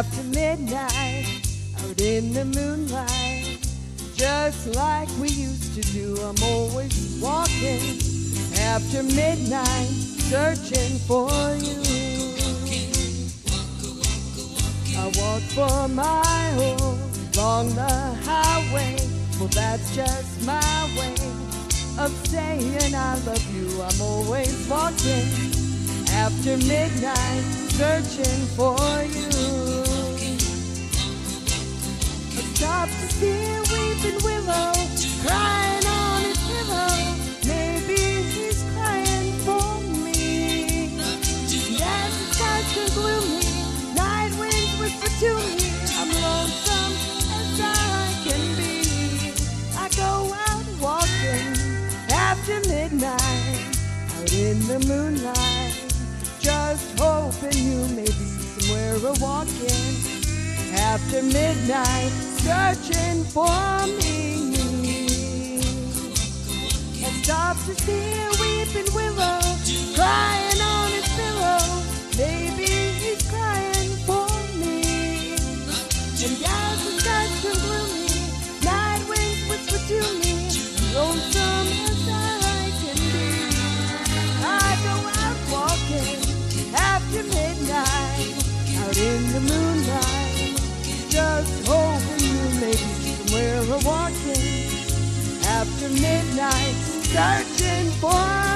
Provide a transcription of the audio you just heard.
after midnight, out in the moonlight, just like we used to do. I'm always walking after midnight, searching for you. I walk for miles along the highway, well that's just my way of saying I love you. I'm always walking after midnight, searching for you. I stopped to see a weeping willow crying on his pillow. Maybe he's crying for me. And as the skies turn gloomy, night winds whisper to me, I'm lonesome as I can be. I go out walking after midnight, out in the moonlight, just hoping you may be somewhere walking after midnight, searching for me. I stopped to see a weeping willow crying on his pillow. Maybe he's crying for me. And as the skies turn gloomy, night winds whisper to me, lonesome as I can be. I go out walking after midnight, out in the moonlight, just hoping you may be somewhere walking after midnight, searching for